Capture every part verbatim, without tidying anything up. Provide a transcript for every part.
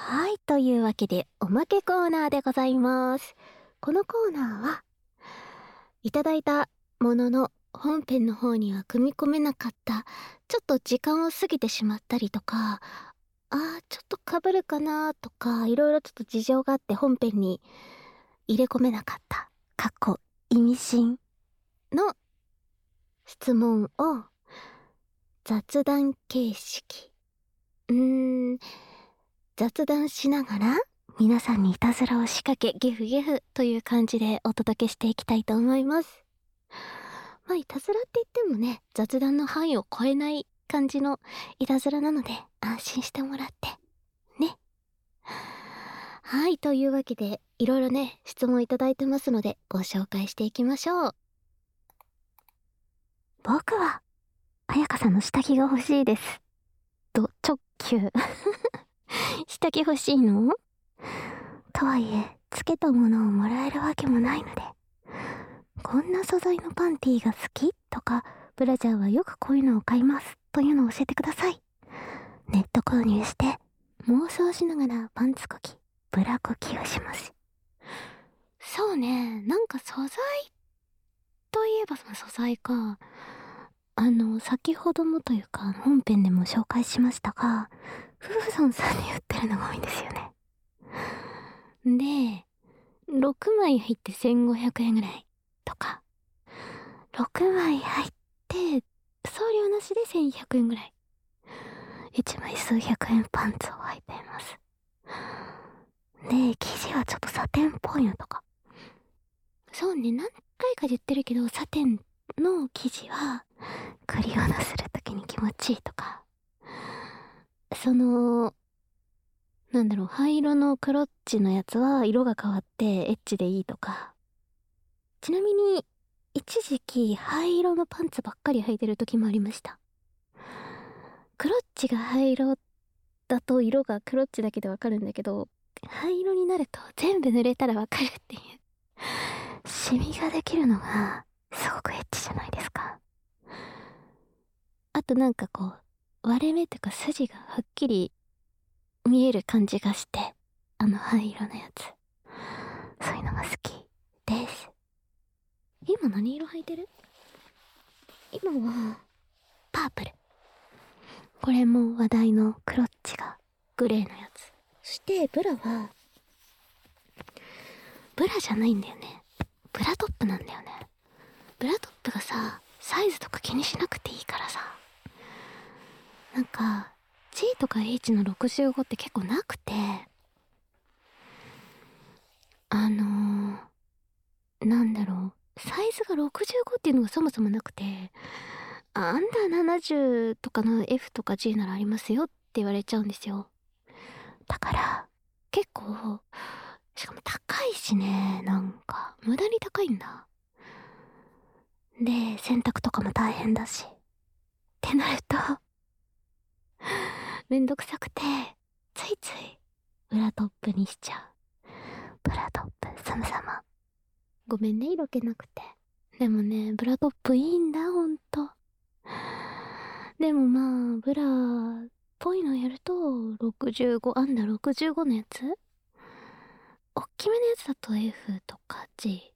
はい、というわけでおまけコーナーでございます。このコーナーはいただいたものの本編の方には組み込めなかった、ちょっと時間を過ぎてしまったりとか、あーちょっとかぶるかなとか、いろいろちょっと事情があって本編に入れ込めなかったかっこ意味深の質問を雑談形式うーん雑談しながら皆さんにいたずらを仕掛けゲフゲフという感じでお届けしていきたいと思います。まあいたずらって言ってもね、雑談の範囲を超えない感じのいたずらなので安心してもらってね。はい、というわけでいろいろね質問いただいてますのでご紹介していきましょう。僕は彩香さんの下着が欲しいです。ド直球下着欲しいの？とはいえつけたものをもらえるわけもないので、こんな素材のパンティーが好きとか、ブラジャーはよくこういうのを買いますというのを教えてください。ネット購入して妄想しながらパンツこきブラこきをします。そうね、なんか素材といえばその素材か、あの先ほどもというか本編でも紹介しましたが、フーソンさんに売ってるのが多いんですよね。でろくまい入ってせんごひゃくえんぐらいとか、ろくまい入って送料なしでせんひゃくえんぐらい、いちまい数百円パンツを履いています。で生地はちょっとサテンっぽいのとか、そうね、何回か言ってるけどサテンの生地はクリオナするときに気持ちいいとか、そのなんだろう、灰色のクロッチのやつは色が変わってエッチでいいとか。ちなみに一時期灰色のパンツばっかり履いてる時もありました。クロッチが灰色だと色がクロッチだけでわかるんだけど、灰色になると全部濡れたらわかるっていう、シミができるのがすごくエッチじゃないですか。あとなんかこう割れ目とか筋がはっきり見える感じがして、あの灰色のやつ、そういうのが好きです。今何色履いてる？今はパープル。これも話題のクロッチがグレーのやつ。そしてブラはブラじゃないんだよね、ブラトップなんだよね。ブラトップがさ、サイズとか気にしなくていいからさ、なんか G とか H のろくじゅうごって結構なくて、あのー、なんだろう、サイズがろくじゅうごっていうのがそもそもなくて、アンダーななじゅうとかの F とか G ならありますよって言われちゃうんですよ。だから結構、しかも高いしね、なんか無駄に高いんだ。で洗濯とかも大変だしってなるとめんどくさくて、ついついブラトップにしちゃう。ブラトップ様々ごめんね、色気なくて。でもね、ブラトップいいんだ、ほんと。でもまあブラっぽいのやるとろくじゅうご、アンダーろくじゅうごのやつ、おっきめのやつだと F とか G、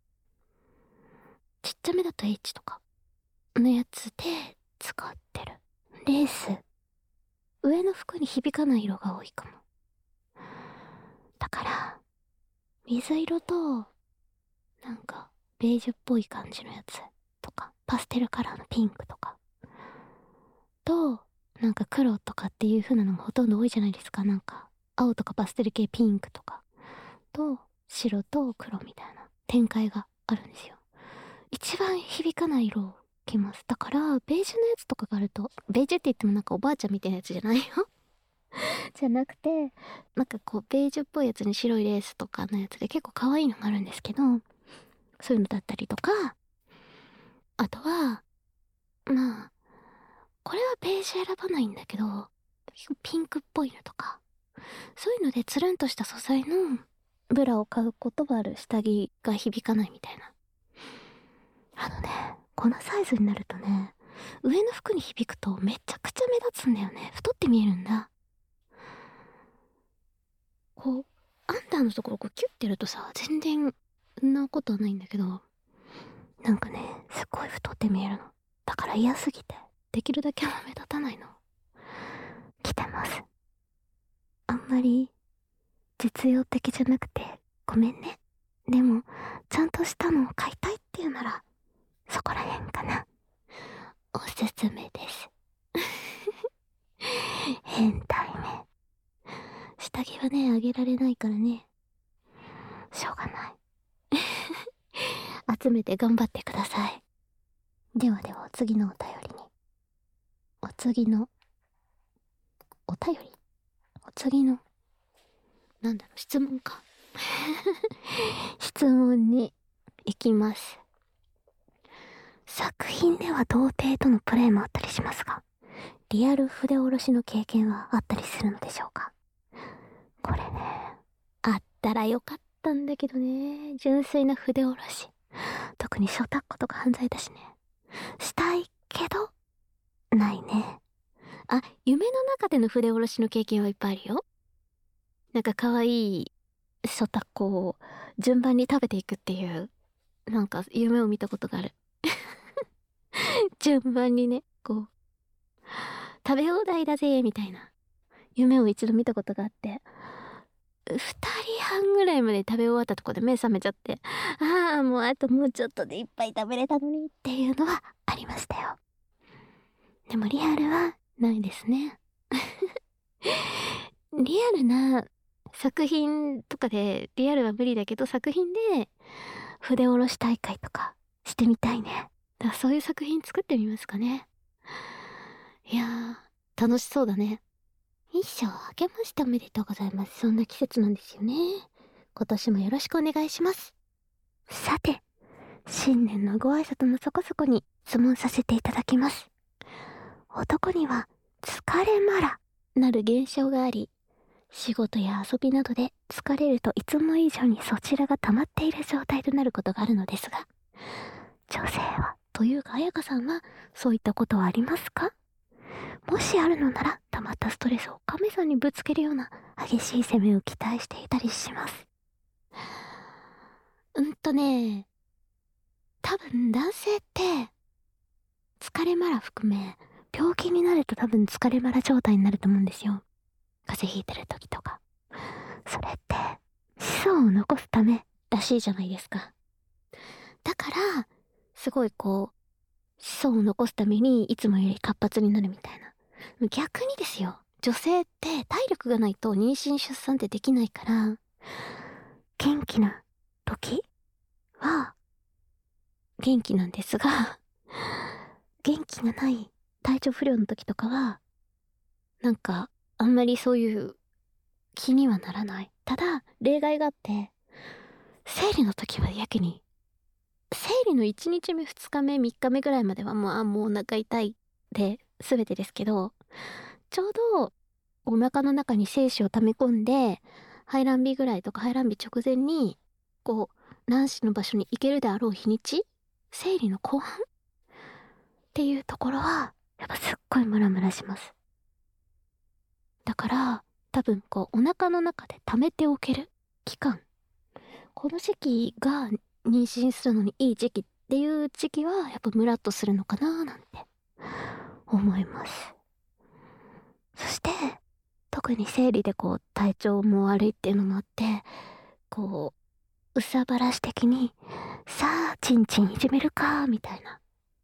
ちっちゃめだと H とかのやつで使ってる。レース上の服に響かない色が多いかも。だから水色となんかベージュっぽい感じのやつとか、パステルカラーのピンクとかと、なんか黒とかっていう風なのもほとんど多いじゃないですか。なんか青とかパステル系ピンクとかと白と黒みたいな展開があるんですよ。一番響かない色を着ます。だからベージュのやつとかがあると、ベージュって言ってもなんかおばあちゃんみたいなやつじゃないよじゃなくて、なんかこうベージュっぽいやつに白いレースとかのやつで結構可愛いのがあるんですけど、そういうのだったりとか、あとはまあこれはベージュ選ばないんだけど、ピンクっぽいのとか、そういうのでつるんとした素材のブラを買うことはある。下着が響かないみたいな。あのね、このサイズになるとね、上の服に響くとめちゃくちゃ目立つんだよね。太って見えるんだ。 こうアンダーのところこうキュッてやるとさ、全然そんなことはないんだけど、なんかね、すっごい太って見えるの。だから嫌すぎてできるだけあんま目立たないの着てます。あんまり実用的じゃなくてごめんね。でもちゃんとしたのを買いたいっていうならそこらへんかな。おすすめです変態ね。下着はね、あげられないからね、しょうがない集めて頑張ってください。ではでは、お次のお便りに。お次のお便りお次のなんだろう、質問か質問に行きます。作品では童貞とのプレイもあったりしますが、リアル筆下ろしの経験はあったりするのでしょうか。これね、あったらよかったんだけどね。純粋な筆下ろし、特に初タッコとか犯罪だしね。したいけどないね。あ、夢の中での筆下ろしの経験はいっぱいあるよ。なんか可愛い初タッコを順番に食べていくっていう、なんか夢を見たことがある順番にね、こう食べ放題だぜみたいな夢を一度見たことがあって、ふたりはんぐらいまで食べ終わったとこで目覚めちゃって、ああもうあともうちょっとでいっぱい食べれたのにっていうのはありましたよ。でもリアルはないですねリアルな作品とかで、リアルは無理だけど作品で筆下ろし大会とかしてみたいね。だからそういう作品作ってみますかね。いやー楽しそうだね。一生明けましておめでとうございます。そんな季節なんですよね。今年もよろしくお願いします。さて、新年のご挨拶のそこそこに質問させていただきます。男には疲れマラなる現象があり、仕事や遊びなどで疲れるといつも以上にそちらが溜まっている状態となることがあるのですが、女性はというか彩香さんはそういったことはありますか？もしあるのなら、溜まったストレスを亀さんにぶつけるような激しい攻めを期待していたりします。うんとね、多分男性って疲れマラ含め病気になると多分疲れマラ状態になると思うんですよ。風邪ひいてる時とか。それって子孫を残すためらしいじゃないですか。だからすごいこう子孫を残すためにいつもより活発になるみたいな。逆にですよ、女性って体力がないと妊娠出産ってできないから、元気な時は元気なんですが元気がない体調不良の時とかはなんかあんまりそういう気にはならない。ただ例外があって、生理の時はやけに、生理のいちにちめふつかめみっかめぐらいまではもうあもうお腹痛いで全てですけど、ちょうどお腹の中に精子を溜め込んで排卵日ぐらいとか排卵日直前にこう卵子の場所に行けるであろう日にち、生理の後半っていうところはやっぱすっごいムラムラします。だから多分こうお腹の中で溜めておける期間、この時期が妊娠するのにいい時期っていう時期はやっぱムラっとするのかななんて思います。そして特に生理でこう体調も悪いっていうのもあって、こううさばらし的にさあチンチンいじめるかみたいな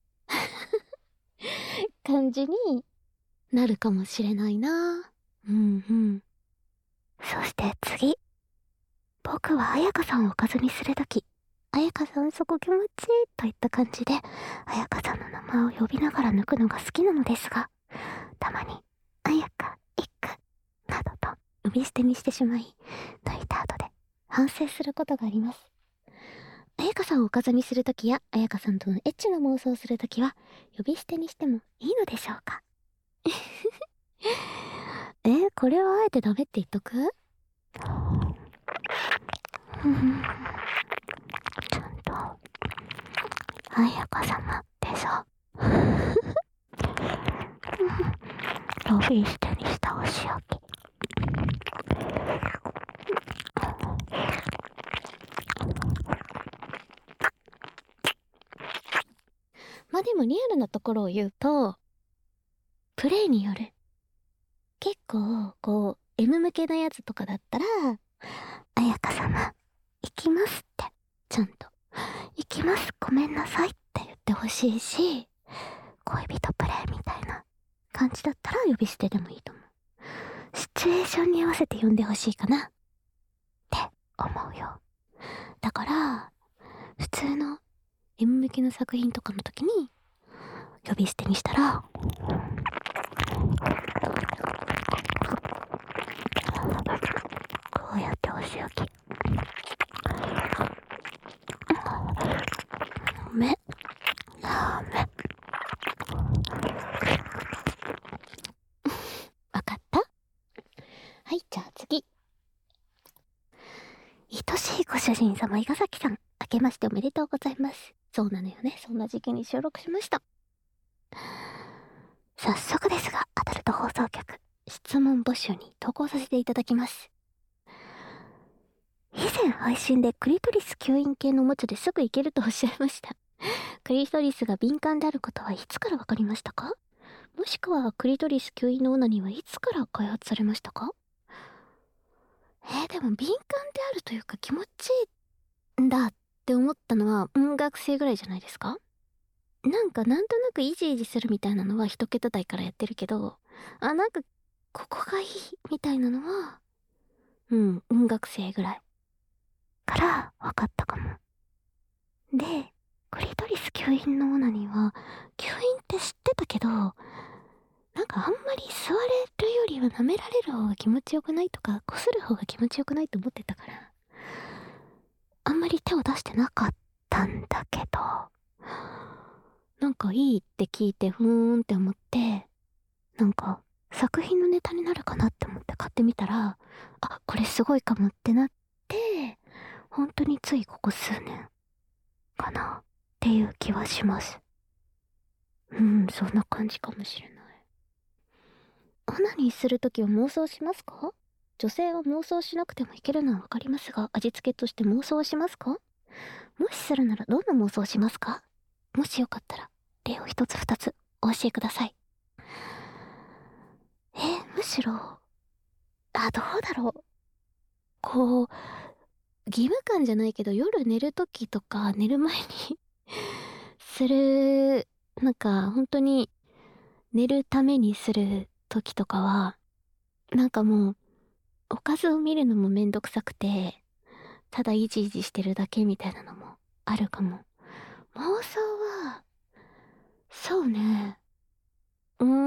感じになるかもしれないな。うんうん。そして次、僕は彩香さんをおかずにするとき、彩香さんそこ気持ちいいといった感じで彩香さんの名前を呼びながら抜くのが好きなのですが、たまに彩香いくなどと呼び捨てにしてしまい、抜いた後で反省することがあります。彩香さんをおかずにするときや彩香さんとのエッチな妄想をするときは呼び捨てにしてもいいのでしょうかえ、これはあえてダメって言っとく？うんちゃんと彩香様でしょ呼び捨てにしたお仕置きでもリアルなところを言うと、プレイによる。結構、こう、M 向けなやつとかだったら、彩香様、行きますって、ちゃんと、行きます、ごめんなさいって言ってほしいし、恋人プレイみたいな感じだったら呼び捨てでもいいと思う。シチュエーションに合わせて呼んでほしいかなって思うよ。だから、普通の M 向けの作品とかの時に、呼び捨てにしたら、こうやってお仕置き。ダメ。ダメ。わかった？はい、じゃあ次。愛しいご主人様、伊賀崎さん。明けましておめでとうございます。そうなのよね。そんな時期に収録しました。早速ですが、アダルト放送局、質問募集に投稿させていただきます。以前配信でクリトリス吸引系のおもちゃですぐいけるとおっしゃいました。クリトリスが敏感であることはいつからわかりましたか？もしくはクリトリス吸引のオナニーはいつから開発されましたか？えー、でも敏感であるというか気持ちいいんだって思ったのは、うん、学生ぐらいじゃないですか？なんかなんとなくイジイジするみたいなのは一桁台からやってるけど、あ、なんかここがいいみたいなのは、うん、音楽生ぐらいから分かったかも。で、クリトリス吸引のオナニーは、吸引って知ってたけど、なんかあんまり吸われるよりは舐められる方が気持ちよくないとか、擦る方が気持ちよくないと思ってたから、あんまり手を出してなかったんだけど、なんかいいって聞いてふーんって思って、なんか作品のネタになるかなって思って買ってみたら、あ、これすごいかもってなって、本当についここ数年かなっていう気はします。うん、そんな感じかもしれない。オナニーするときは妄想しますか？女性は妄想しなくてもいけるのはわかりますが、味付けとして妄想はしますか？もしするならどんな妄想しますか？もしよかったら、例を一つ二つお教えください。え、むしろ、あ、どうだろう。こう、義務感じゃないけど、夜寝るときとか、寝る前にする、なんか、本当に、寝るためにするときとかは、なんかもう、おかずを見るのもめんどくさくて、ただイジイジしてるだけみたいなのもあるかも。妄想は、そうね。うー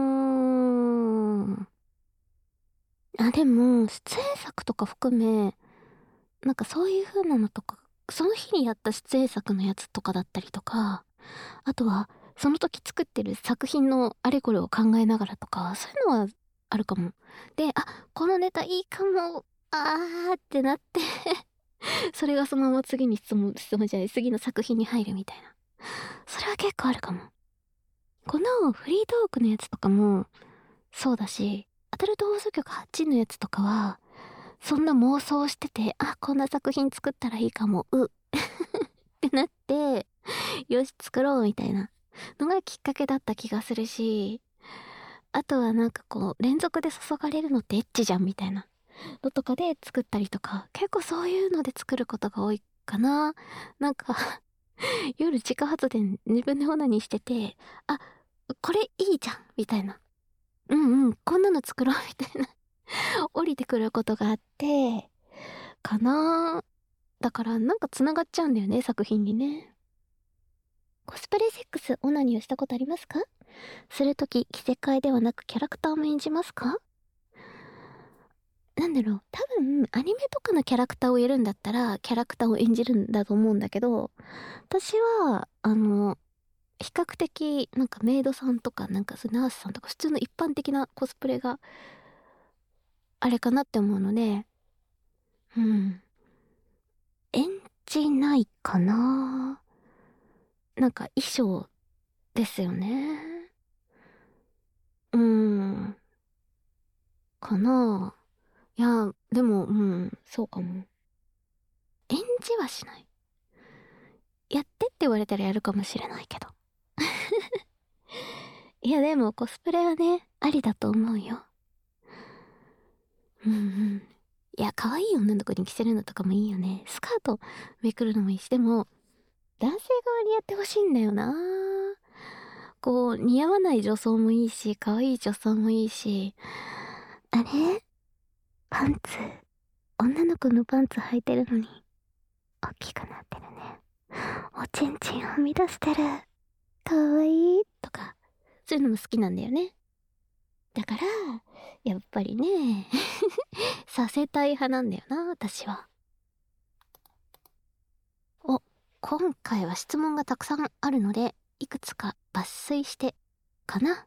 ん。あ、でも、出演作とか含め、なんかそういう風なのとか、その日にやった出演作のやつとかだったりとか、あとは、その時作ってる作品のあれこれを考えながらとか、そういうのはあるかも。で、あ、このネタいいかも、あーってなってそれがそのまま次に質問、質問じゃない、次の作品に入るみたいな。それは結構あるかも。このフリートークのやつとかも、そうだし、アダルト放送局はちのやつとかは、そんな妄想してて、あ、こんな作品作ったらいいかも、うってなって、よし、作ろうみたいなのがきっかけだった気がするし、あとはなんかこう、連続で注がれるのってエッチじゃんみたいなのとかで作ったりとか、結構そういうので作ることが多いかな。なんか夜自家発電自分でオナニーしてて、あ、これいいじゃんみたいな。うんうん、こんなの作ろうみたいな降りてくることがあって、かな。だからなんか繋がっちゃうんだよね、作品にね。コスプレセックス、オナニーをしたことありますか？するとき、着せ替えではなくキャラクターも演じますか？なんだろう、多分、アニメとかのキャラクターをやるんだったら、キャラクターを演じるんだと思うんだけど、私は、あの、比較的、なんかメイドさんとか、なんかナースさんとか、普通の一般的なコスプレが、あれかなって思うので、うん。演じないかな。なんか衣装ですよね。うーん。かな。いや、でも、うん、そうかも。演じはしない。やってって言われたらやるかもしれないけど。 いやでもコスプレはね、ありだと思うよ。うんうん。いや、可愛い女の子に着せるのとかもいいよね。スカートめくるのもいいし、でも、男性側にやってほしいんだよな。こう、似合わない女装もいいし、可愛い女装もいいし。あれパンツ、女の子のパンツ履いてるのに、大きくなってるね。おちんちんはみ出してる。かわいい。とか、そういうのも好きなんだよね。だから、やっぱりね、させたい派なんだよな、私は。お、今回は質問がたくさんあるので、いくつか抜粋して、かな。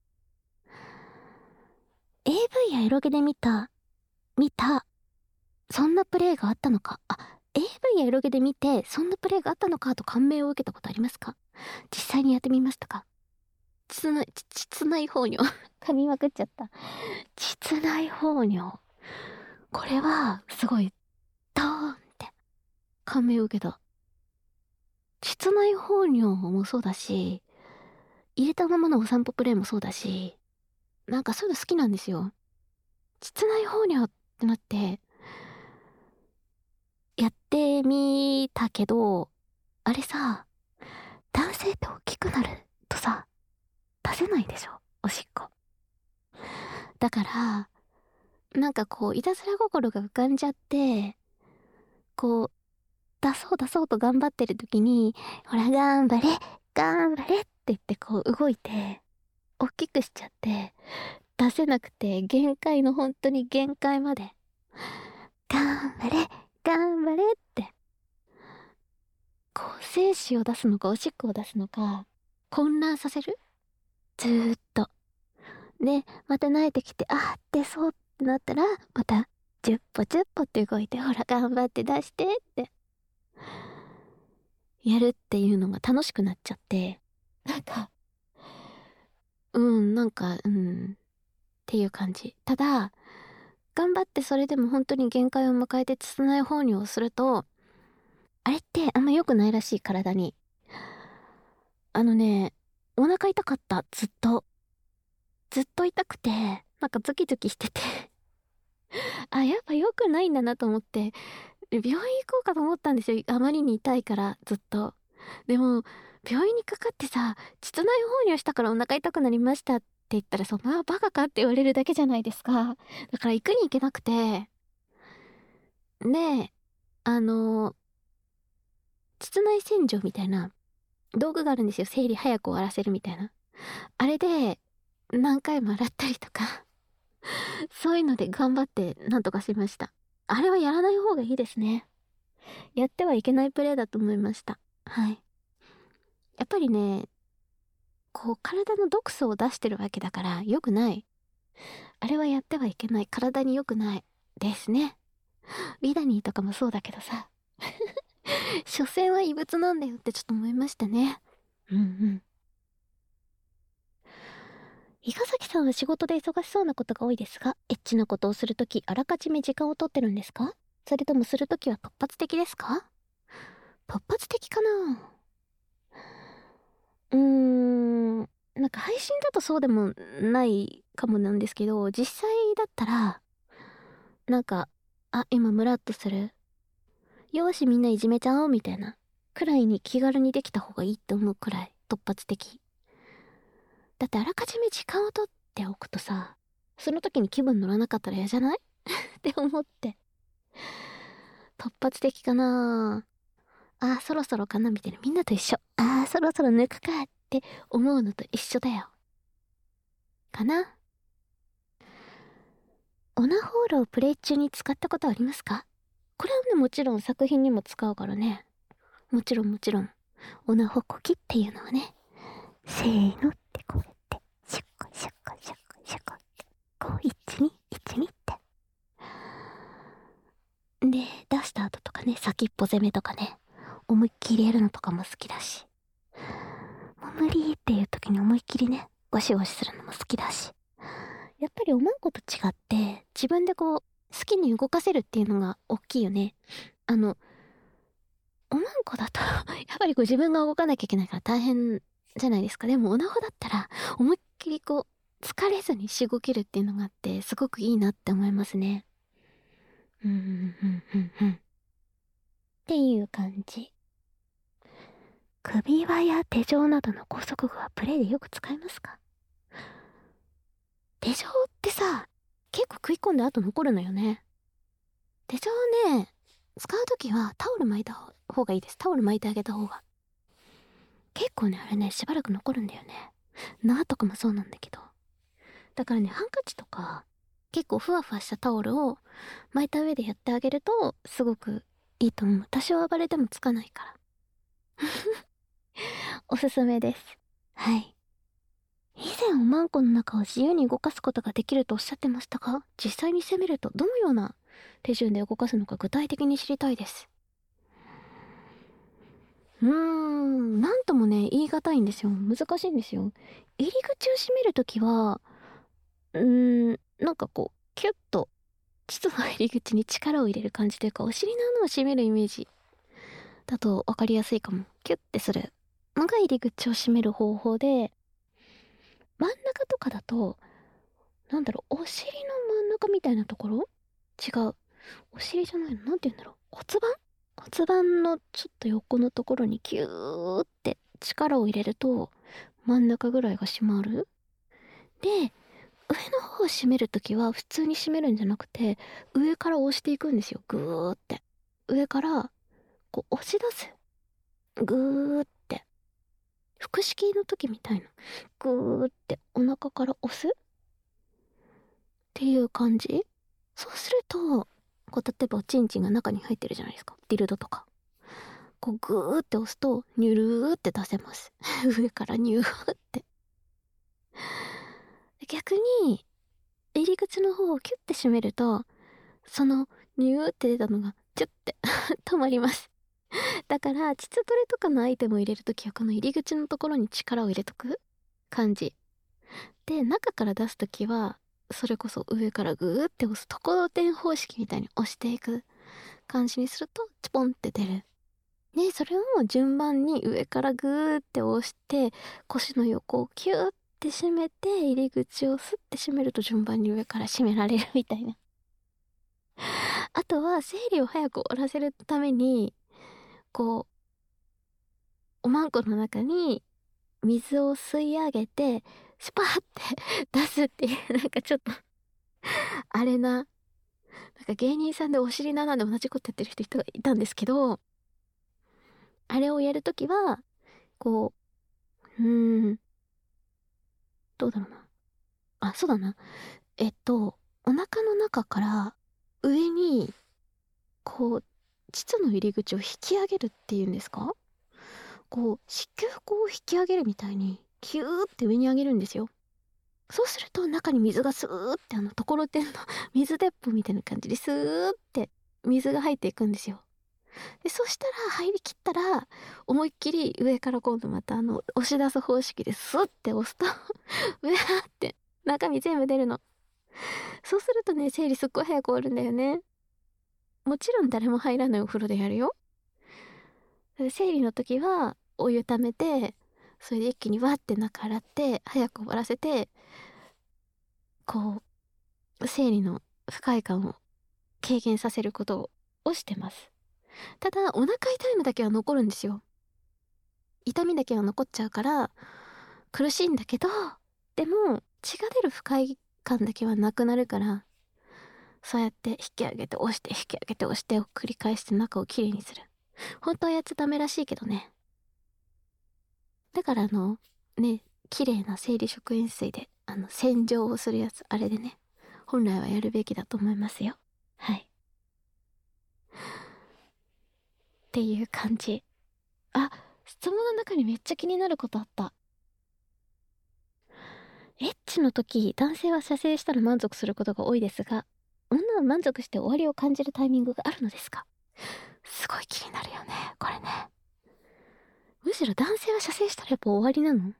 エーブイ やエロゲで見た、見た、そんなプレイがあったのか。あ、エーブイ やエロゲで見て、そんなプレイがあったのかと感銘を受けたことありますか？実際にやってみましたか？膣内、膣内放尿。噛みまくっちゃった。膣内放尿。これは、すごい、ドーンって感銘を受けた。膣内放尿もそうだし、入れたままのお散歩プレイもそうだし、なんかそういうの好きなんですよ。膣内放尿ってなって、やってみたけど、あれさ、男性って大きくなるとさ、出せないでしょ、おしっこ。だから、なんかこう、いたずら心が浮かんじゃって、こう、出そう出そうと頑張ってる時に、ほら、頑張れ、頑張れって言ってこう動いて、大きくしちゃって、出せなくて、限界の本当に限界まで、頑張れ、頑張れって、こう、精子を出すのか、おしっこを出すのか、混乱させる？ずーっと。で、また慣れてきて、あー、出そうってなったら、また、じゅっぽじゅっぽって動いて、ほら、頑張って出してって、やるっていうのが楽しくなっちゃって、なんか、うん、なんか、うん、っていう感じ。ただ、頑張ってそれでも本当に限界を迎えて膣内放尿をすると、あれってあんま良くないらしい、体に。あのね、お腹痛かった、ずっと。ずっと痛くて、なんかズキズキしててあ、やっぱ良くないんだなと思って、病院行こうかと思ったんですよ。あまりに痛いから、ずっと。でも、病院にかかってさ、膣内放尿したからお腹痛くなりましたって言ったら、そんなバカかって言われるだけじゃないですか。だから行くに行けなくて。で、あの、膣内洗浄みたいな道具があるんですよ。生理早く終わらせるみたいな。あれで、何回も洗ったりとかそういうので頑張ってなんとかしました。あれはやらない方がいいですね。やってはいけないプレイだと思いました。はい。やっぱりね、こう体の毒素を出してるわけだから良くない。あれはやってはいけない。体に良くない。ですね。ウィダニーとかもそうだけどさ。所詮は異物なんだよってちょっと思いましたね。うんうん。伊賀崎さんは仕事で忙しそうなことが多いですが、エッチなことをするとき、あらかじめ時間をとってるんですか？それともするときは突発的ですか？突発的かな？うーん、なんか配信だとそうでもないかもなんですけど、実際だったら、なんか、あ、今ムラっとする。よーしみんないじめちゃおうみたいな。くらいに気軽にできた方がいいって思うくらい突発的。だってあらかじめ時間をとっておくとさ、その時に気分乗らなかったら嫌じゃないって思って。突発的かな。あーそろそろかなみたいな。みんなと一緒。あーそろそろ抜くかって思うのと一緒だよ。かな。オナホールをプレイ中に使ったことありますか？これはね、もちろん作品にも使うからね。もちろんもちろん。オナホコキっていうのはね、せーのってこうやって、シュッコシュッコシュッコシュッコって、こう、一に、一にって。で、出した後とかね、先っぽ攻めとかね、思いっきりやるのとかも好きだし。もう無理っていう時に思いっきりね、ゴシゴシするのも好きだし。やっぱりおまんこと違って、自分でこう、好きに動かせるっていうのが大きいよね。あの、おまんこだとやっぱりこう自分が動かなきゃいけないから大変じゃないですか。でもオナホだったら思いっきりこう疲れずにしごけるっていうのがあってすごくいいなって思いますね。うんうんうんうんうん。っていう感じ。首輪や手錠などの拘束具はプレイでよく使いますか？手錠ってさ、結構食い込んで後残るのよね。手錠ね、使うときはタオル巻いた方がいいです。タオル巻いてあげた方が。結構ね、あれね、しばらく残るんだよね。縄とかもそうなんだけど。だからね、ハンカチとか、結構ふわふわしたタオルを巻いた上でやってあげると、すごくいいと思う。多少暴れてもつかないから。おすすめです。はい。以前おまんこの中を自由に動かすことができるとおっしゃってましたが、実際に攻めるとどのような手順で動かすのか具体的に知りたいです。うーん、なんともね、言い難いんですよ。難しいんですよ。入り口を閉めるときは、うーん、なんかこう、キュッと、膣の入り口に力を入れる感じというか、お尻の穴を閉めるイメージだと分かりやすいかも。キュッてするのが入り口を閉める方法で、真ん中とかだと、なんだろう、お尻の真ん中みたいなところ違う。お尻じゃないの、なんて言うんだろう。骨盤骨盤のちょっと横のところにキューって力を入れると、真ん中ぐらいが閉まる。で、上の方を閉めるときは普通に閉めるんじゃなくて、上から押していくんですよ。ぐーって。上から、こう押し出す。ぐーって。腹式の時みたいな。ぐーってお腹から押すっていう感じ。そうすると、こう例えばおちんちんが中に入ってるじゃないですか。ディルドとか。こうグーって押すと、ニュルーって出せます。上からニューって。逆に、入り口の方をキュッて閉めると、そのニューって出たのが、チュッて止まります。だから、膣トレとかのアイテムを入れるときは、この入り口のところに力を入れとく感じ。で、中から出すときは、それこそ上からグーって押す、ところてん方式みたいに押していく感じにすると、チポンって出る。で、それを順番に上からグーって押して、腰の横をキューって締めて、入り口をスッて閉めると順番に上から閉められるみたいな。あとは、生理を早く終わらせるために、こう、おまんこの中に水を吸い上げて、スパーって出すっていう、なんかちょっとあれな、なんか芸人さんでお尻の穴で同じことやってる人がいたんですけど、あれをやるときは、こう、うーん、どうだろうな。あ、そうだな。えっと、お腹の中から上に、こう、膣の入り口を引き上げるっていうんですか？こう、子宮口を引き上げるみたいに、キューって上に上げるんですよ。そうすると中に水がスーってあの、ところてんの水鉄砲みたいな感じでスーって水が入っていくんですよ。で、そしたら入りきったら、思いっきり上から今度またあの、押し出す方式でスッって押すとうわーって中身全部出るの。そうするとね、生理すっごい早く終わるんだよね。もちろん誰も入らないお風呂でやるよ。生理の時はお湯溜めて、それで一気にわって中洗って、早く終わらせて、こう、生理の不快感を軽減させることをしてます。ただ、お腹痛いのだけは残るんですよ。痛みだけは残っちゃうから、苦しいんだけど、でも、血が出る不快感だけはなくなるから、そうやって引き上げて押して引き上げて押してを繰り返して中をきれいにする。本当はやっちゃダメらしいけどね。だからあの、ね、綺麗な生理食塩水で、あの、洗浄をするやつ、あれでね、本来はやるべきだと思いますよ。はい。っていう感じ。あ、質問の中にめっちゃ気になることあった。エッチの時、男性は射精したら満足することが多いですが、女は満足して終わりを感じるタイミングがあるのですか？すごい気になるよね、これね。むしろ男性は射精したらやっぱ終わりなの？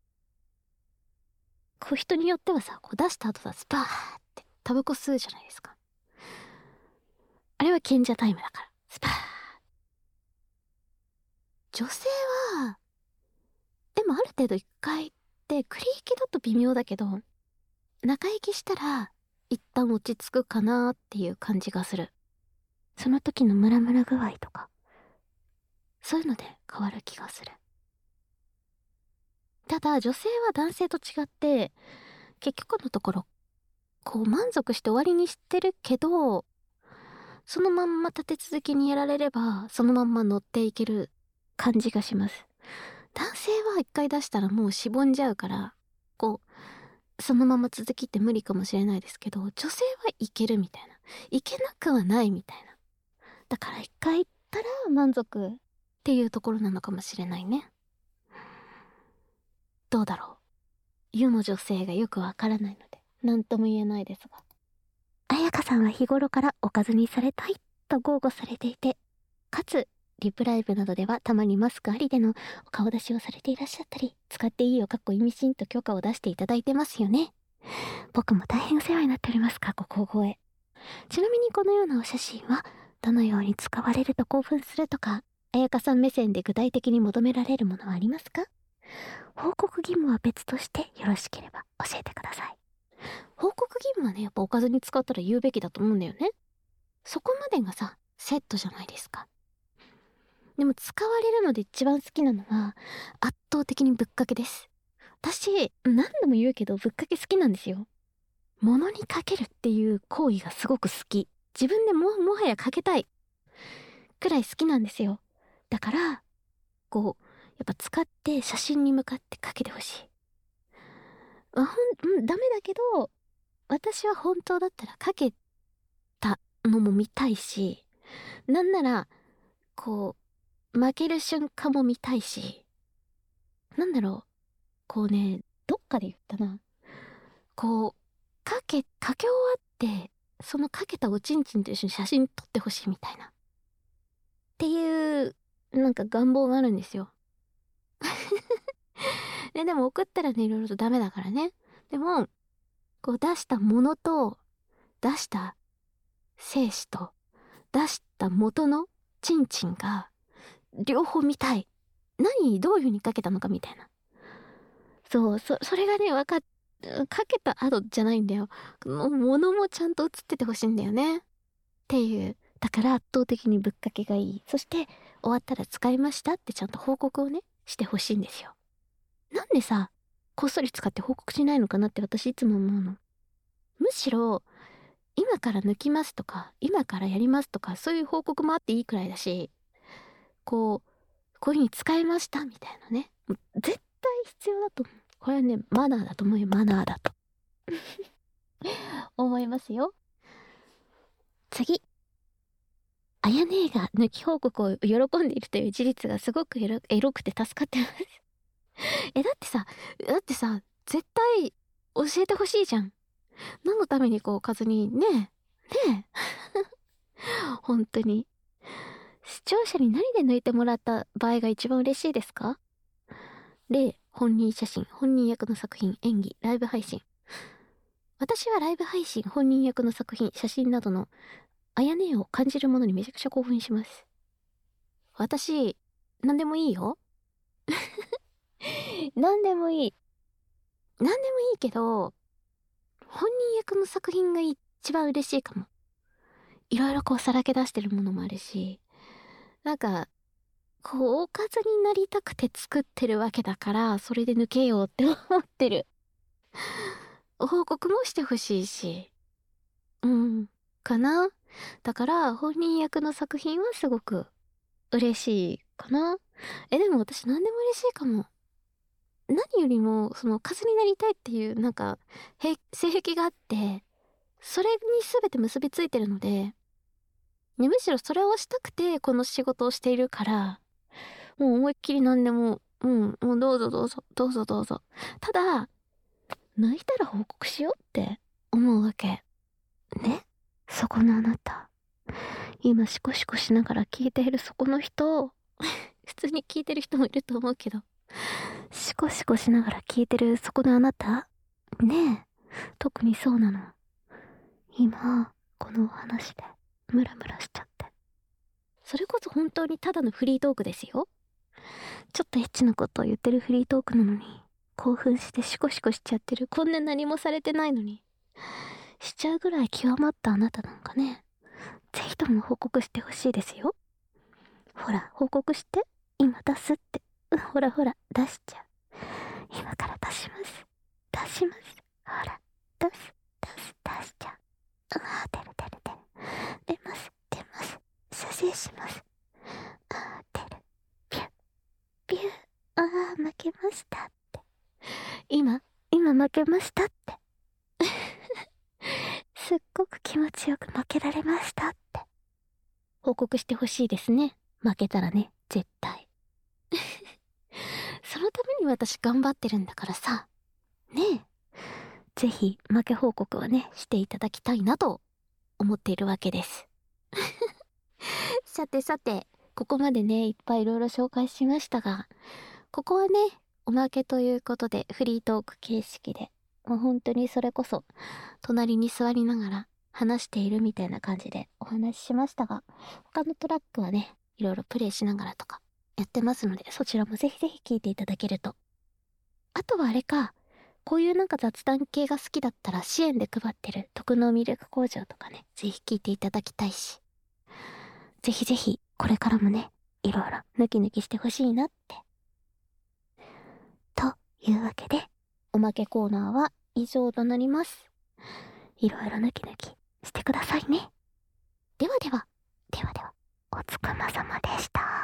こう人によってはさ、こう出した後さ、スパーってタバコ吸うじゃないですか。あれは賢者タイムだから。スパー。女性は、ででもある程度一回ってクリーキだと微妙だけど、中息したら一旦落ち着くかなっていう感じがする。その時のムラムラ具合とか、そういうので変わる気がする。ただ女性は男性と違って結局のところこう満足して終わりにしてるけど、そのまんま立て続けにやられればそのまんま乗っていける感じがします。男性は一回出したらもうしぼんじゃうから、こうそのまま続きって無理かもしれないですけど、女性はいけるみたいな、いけなくはないみたいな。だから一回行ったら満足っていうところなのかもしれないね。どうだろう、世の女性がよくわからないので何とも言えないですが、彩香さんは日頃からおかずにされたいと豪語されていて、かつリプライブなどではたまにマスクありでのお顔出しをされていらっしゃったり、使っていいよかっこ意味深と許可を出していただいてますよね。僕も大変お世話になっております。過去口語へ。ちなみにこのようなお写真はどのように使われると興奮するとか、彩香さん目線で具体的に求められるものはありますか？報告義務は別としてよろしければ教えてください。報告義務はね、やっぱおかずに使ったら言うべきだと思うんだよね。そこまでがさ、セットじゃないですか。でも使われるので一番好きなのは圧倒的にぶっかけです。私何度も言うけどぶっかけ好きなんですよ。物にかけるっていう行為がすごく好き。自分でももはやかけたいくらい好きなんですよ。だからこうやっぱ使って写真に向かってかけてほしい。あ、ほん、うん、ダメだけど私は本当だったらかけたのも見たいし、なんならこう負ける瞬間も見たいし、なんだろう、こうね、どっかで言ったな、こうかけかけ終わってそのかけたおちんちんと一緒に写真撮ってほしいみたいなっていうなんか願望があるんですよ。で、でも送ったらね、いろいろとダメだからね。でもこう出したものと出した精子と出した元のチンチンが両方見たい。何どういう風にかけたのかみたいな。そう、そ、それがね、わかっ、かけた後じゃないんだよ。も物もちゃんと映っててほしいんだよね。っていう。だから圧倒的にぶっかけがいい。そして終わったら使いましたってちゃんと報告をね、してほしいんですよ。なんでさ、こっそり使って報告しないのかなって私いつも思うの。むしろ、今から抜きますとか、今からやりますとか、そういう報告もあっていいくらいだし、こう、こういう風に使いましたみたいなね。絶対必要だと思う。これはね、マナーだと思うよ。マナーだと。思いますよ。次。あやねが抜き報告を喜んでいるという事実がすごくエロ、エロくて助かってます。え、だってさ、だってさ、絶対教えてほしいじゃん。何のためにこう、数に、ねえ、ねえ。本当に。視聴者に何で抜いてもらった場合が一番嬉しいですか？例、本人写真、本人役の作品、演技、ライブ配信。私はライブ配信、本人役の作品、写真などのあやねを感じるものにめちゃくちゃ興奮します。私、何でもいいよ。何でもいい。何でもいいけど、本人役の作品が一番嬉しいかも。いろいろこうさらけ出してるものもあるし、なんか、こう、おかずになりたくて作ってるわけだから、それで抜けようって思ってる。報告もしてほしいし。うん。かな。だから、本人役の作品はすごく嬉しいかな。え、でも私何でも嬉しいかも。何よりも、その、数になりたいっていう、なんか、へ、性癖があって、それに全て結びついてるので、ね、むしろそれをしたくて、この仕事をしているから、もう思いっきり何でも、うん、もうどうぞどうぞ、どうぞどうぞ。ただ、抜いたら報告しようって思うわけ。ね、そこのあなた。今シコシコしながら聞いているそこの人、普通に聞いてる人もいると思うけど、シコシコしながら聞いてるそこのあなたねえ、特にそうなの。今、このお話でムラムラしちゃって。それこそ本当にただのフリートークですよ。 ちょっとエッチなことを言ってるフリートークなのに、興奮してシコシコしちゃってる。こんな何もされてないのに。しちゃうぐらい極まったあなたなんかね。ぜひとも報告してほしいですよ。ほら、報告して。今出すって。うん、ほらほら、出しちゃう。今から出します。出します。ほら、出す、出す、出しちゃう。ああ、出る出る出る。出ます、出ます。射精します。ああ、出る。ピュッ、ピュッ。ああ、負けましたって。今、今負けましたって。すっごく気持ちよく負けられましたって。報告してほしいですね。負けたらね、絶対。そのために私頑張ってるんだからさ。ねえ。ぜひ負け報告はね、していただきたいなと思っているわけです。さてさて、ここまでね、いっぱいいろいろ紹介しましたが、ここはね、おまけということでフリートーク形式で、もう本当にそれこそ、隣に座りながら話しているみたいな感じでお話ししましたが、他のトラックはね、いろいろプレイしながらとかやってますので、そちらもぜひぜひ聞いていただけると。あとはあれか、こういうなんか雑談系が好きだったら支援で配ってる特納ミルク工場とかね、ぜひ聞いていただきたいし。ぜひぜひ、これからもね、いろいろ抜き抜きしてほしいなって。というわけで、おまけコーナーは以上となります。いろいろ抜き抜きしてくださいね。ではでは、ではでは、お疲れ様でした。